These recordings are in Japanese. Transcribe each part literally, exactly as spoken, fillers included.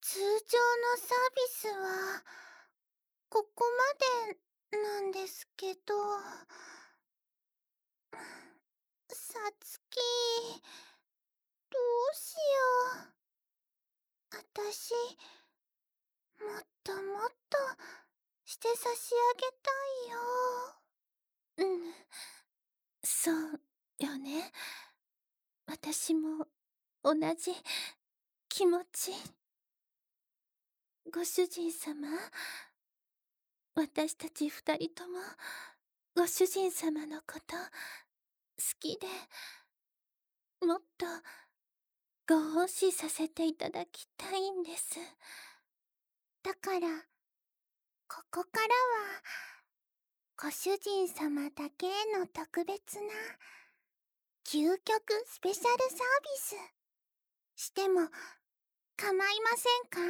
通常のサービスは、ここまでなんですけど。さつき、どうしよう。あたし、もっともっとして差し上げたいよ。うん、そうよね。私も同じ気持ち。ご主人様、私たち二人ともご主人様のこと好きで、もっとご奉仕させていただきたいんです。だから、ここからはご主人様だけへの特別な究極スペシャルサービスしても構いませんか？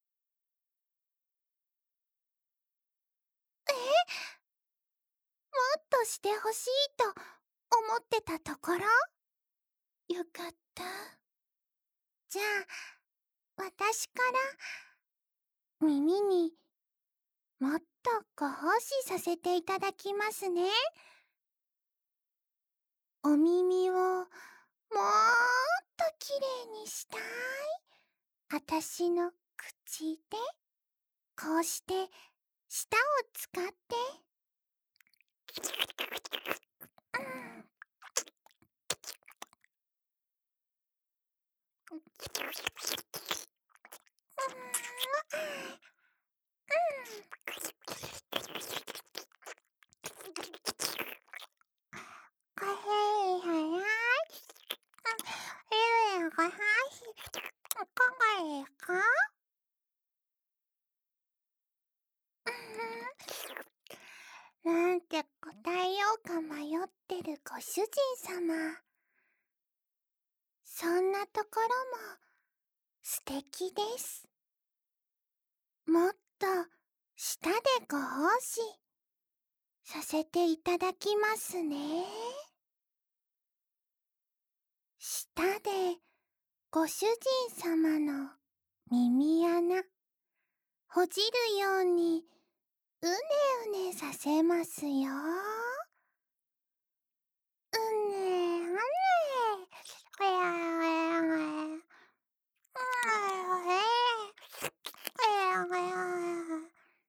え？もっとしてほしいと思ってたところ？よかった。じゃあ、私から耳にもっとご奉仕させていただきますね。お耳をもーっときれいにしたいあたしの口で、こうして舌を使ってうんごへいはやいえごはしいかがですか？なんて答えようか迷ってるご主人様。そんなところも素敵です。もっと舌でご奉仕させていただきますね。舌でご主人様の耳穴ほじるようにうねうねさせますよ。うねうね。おやおやおや。おやおやおや。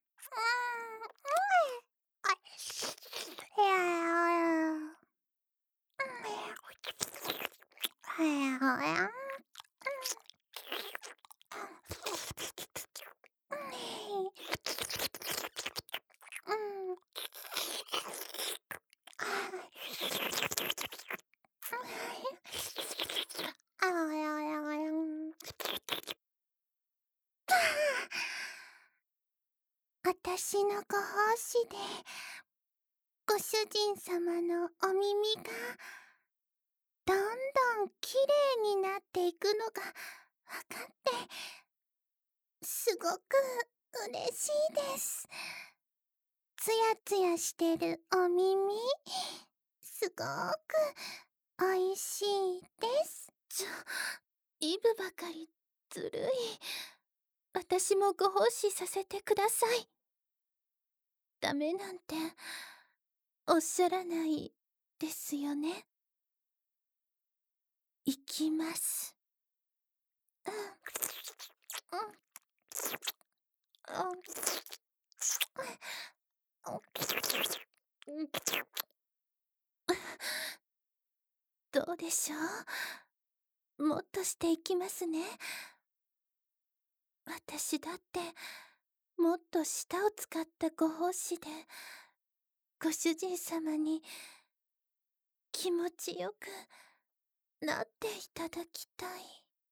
あたしのご奉仕でご主人様のお耳がどんどんきれいになっていくのがわかってすごく嬉しいです。つやつやしてるお耳すごくおいしいです。ちょ、イブばかりずるい。私もご奉仕させてください。ダメなんておっしゃらないですよね。いきます。うん。うん。うん。どうでしょう？もっとしていきますね。私だってもっと舌を使ったご奉仕でご主人様に気持ちよくなっていただきたい。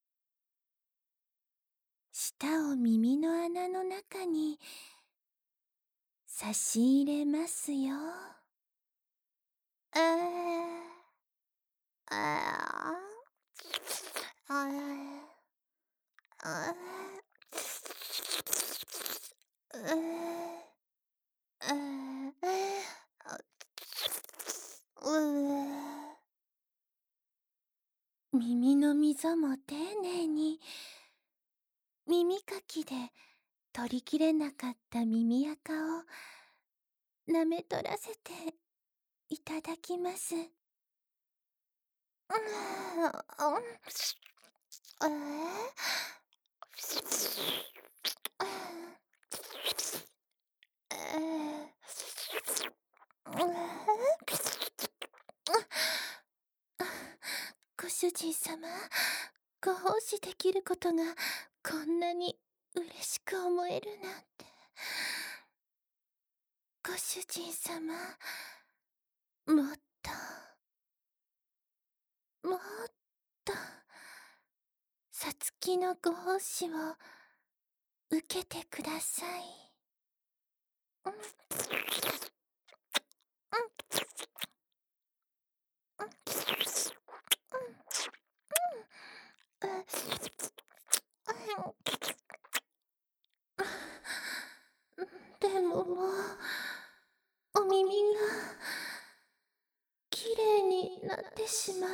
舌を耳の穴の中に差し入れますよ。あーあーあーあーあーう耳の溝も丁寧に耳耳かきで取りきれなかった耳垢を舐め取らせていただきます。うーん、うんえー、えー、ご主人様、ご奉仕できることがこんなに嬉しく思えるなんて。ご主人様、もっと、もっと、さつきのご奉仕を受けてください。うん、うん、うん、うん、でももう、お耳がきれいになってしまった。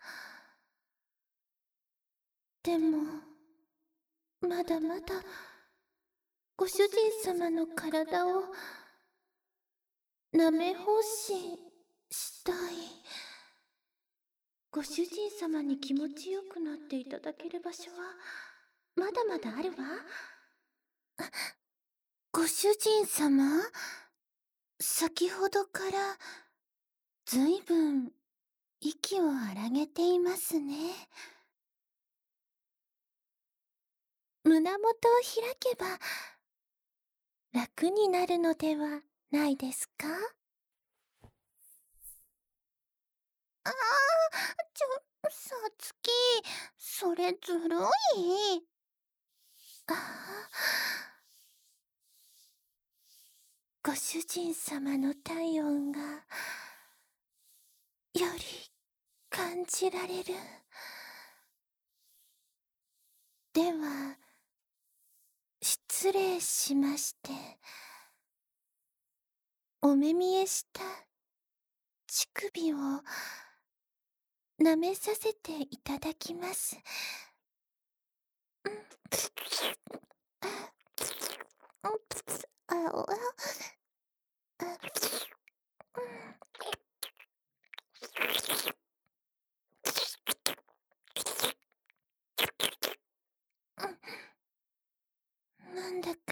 でも、まだまだ、ご主人様の体を舐め奉仕したい。ご主人様に気持ちよくなっていただける場所はまだまだあるわ。ご主人様、先ほどからずいぶん息を荒げていますね。胸元を開けば楽になるのではないですか？ああ、ちょ、さつき、それずるい。ああ、ご主人様の体温がより感じられる。では、失礼しまして、お目見えした乳首を舐めさせていただきます。なんだか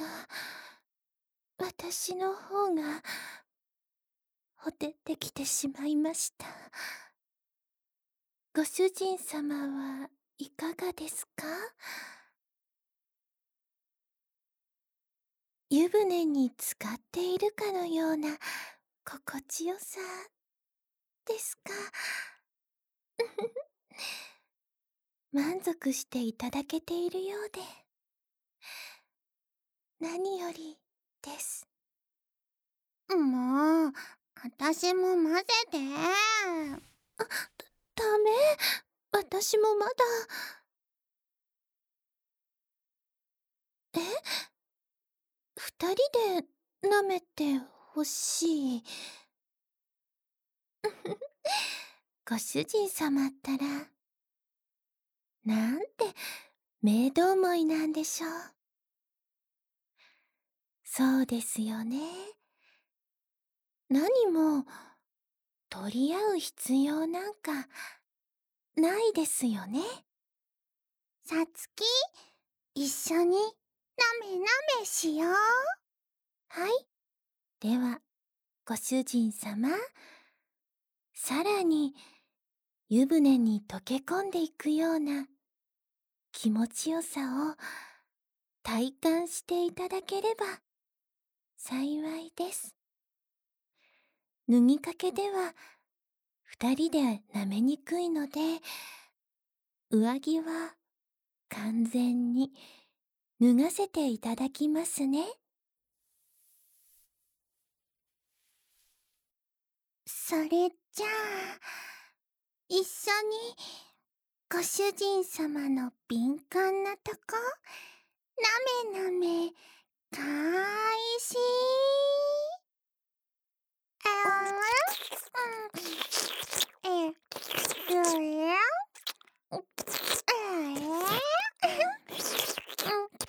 私の方がほてってきてしまいました。ご主人様はいかがですか？湯船に浸かっているかのような心地よさですか？満足していただけているようで何よりです。もう、私も混ぜて。あ、ダメ。私もまだ。え？二人で舐めてほしい。ご主人様ったら、なんてメイド思いなんでしょう。そうですよね。何も取り合う必要なんかないですよね。さつき、一緒になめなめしよう。はい。では、ご主人様、さらに湯船に溶け込んでいくような気持ちよさを体感していただければ幸いです。脱ぎかけでは二人で舐めにくいので、上着は完全に脱がせていただきますね。それじゃあ、一緒にご主人様の敏感なとこ、なめなめ、かいし。え、え、え、え、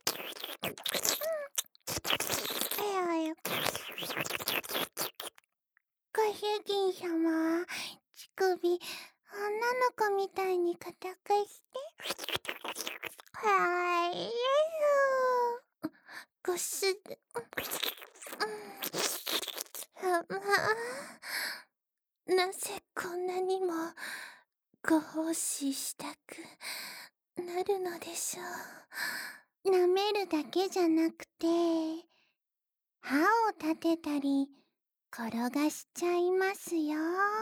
人様、乳首、女の子みたいに硬くして。はい、ご主人、なぜこんなにもご奉仕したくなるのでしょう。舐めるだけじゃなくて、歯を立てたり転がしちゃいますよ。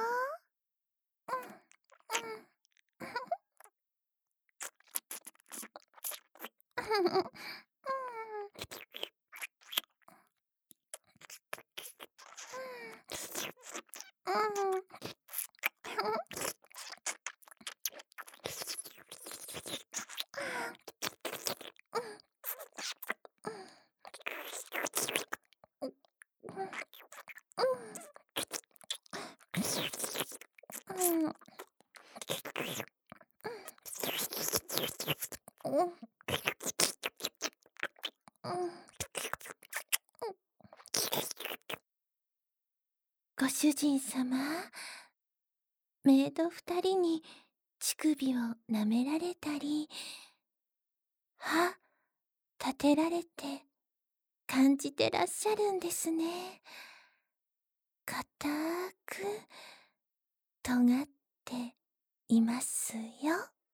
ご主人様、メイド二人に乳首を舐められたり、歯立てられて感じてらっしゃるんですね。固く尖っていますよ。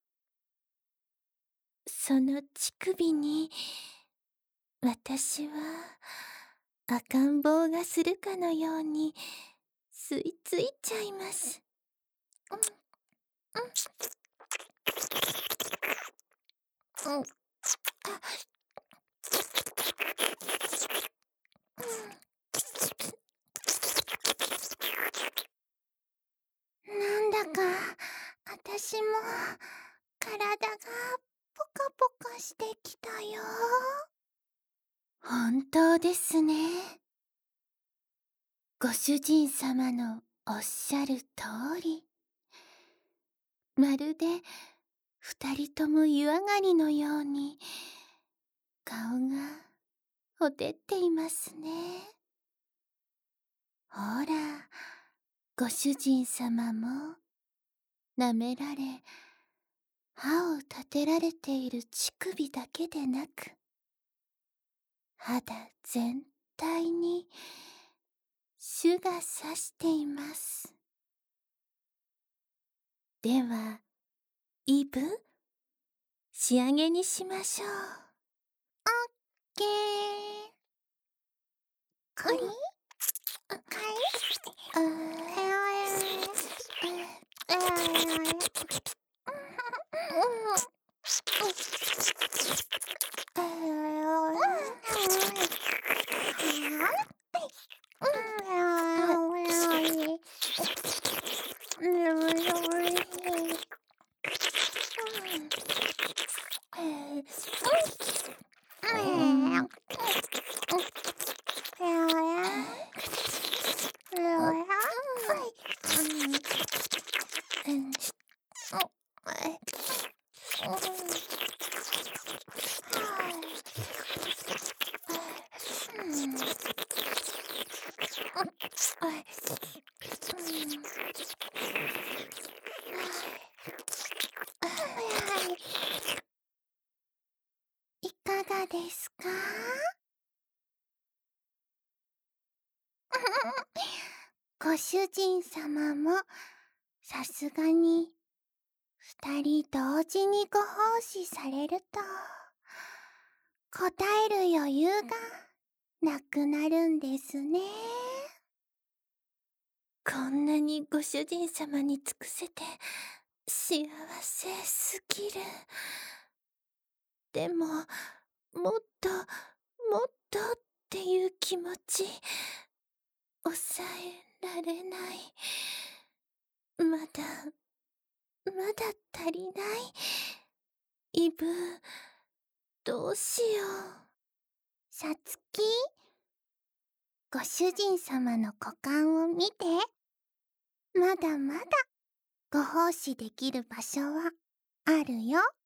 その乳首に私は赤ん坊がするかのように吸い付いちゃいます。うんうんうん、なんだかあたしも体がポカポカしてきたよ。本当ですね。ご主人様のおっしゃる通り、まるで二人とも湯上がりのように顔がほてっていますね。ほら、ご主人様も舐められ歯を立てられている乳首だけでなく、肌全体にシュがさしています。では、イブ、仕上げにしましょう。オッケー。これ、かい、あいかがですか？ご主人様もさすがに二人同時にご奉仕されると答える余裕がなくなるんですね。こんなにご主人様に尽くせて幸せすぎる。でも、もっともっとっていう気持ち抑えられない。まだまだ足りない。イブ、どうしよう。さつき、ご主人様の股間を見て。まだまだご奉仕できる場所はあるよ。